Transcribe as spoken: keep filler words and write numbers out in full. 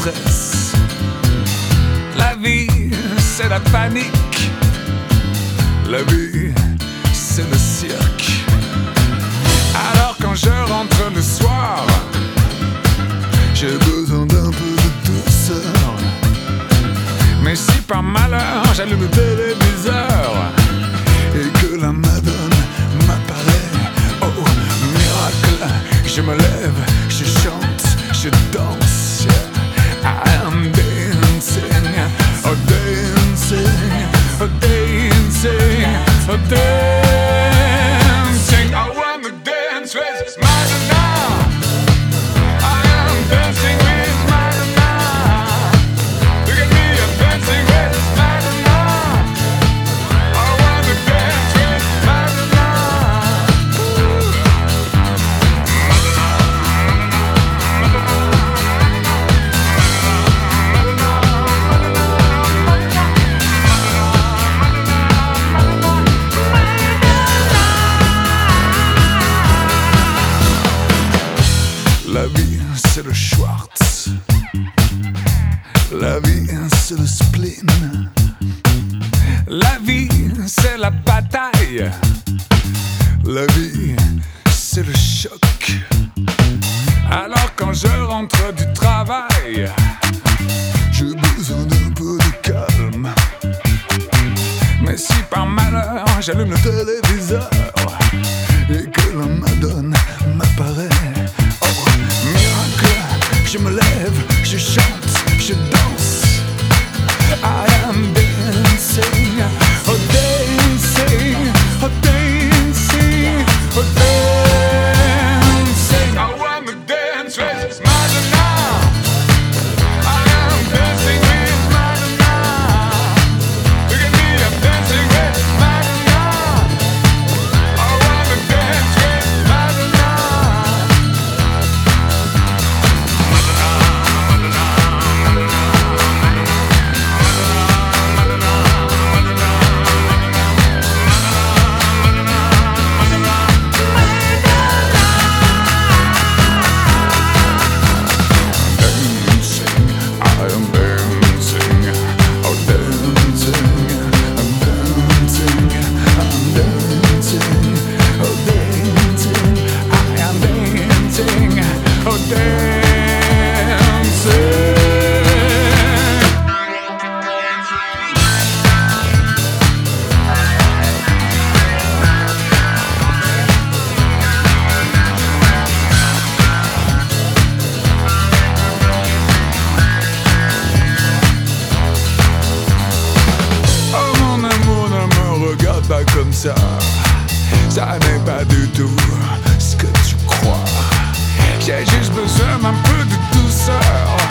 stress. La vie, c'est la panique. La vie, c'est le cirque. Alors quand je rentre le soir, j'ai besoin d'un peu de douceur. Mais si par malheur j'allume le téléviseur et que la Madone m'apparaît, oh miracle, je me lève, je chante, je danse. I am dancing, oh dancing, oh dancing, oh dancing. I wanna dance with Madonna. I am dancing with Madonna. Look at me, I'm dancing with Madonna. I wanna dance with Madonna. La vie, c'est le Schwartz. La vie, c'est le spleen. La vie, c'est la bataille. La vie, c'est le choc. Alors quand je rentre du travail, j'ai besoin d'un peu de calme. Mais si par malheur j'allume le téléviseur et que la Madone m'apparaît, oh miracle, je me lève, je chante, je danse. I am dancing, oh dancing, oh dancing, oh dancing. I wanna dance with Madonna. I am dancing with Madonna. Look at me, I'm dancing with Madonna. I wanna dance with Madonna. Pas comme ça, ça n'est pas du tout ce que tu crois. J'ai juste besoin d'un peu de douceur.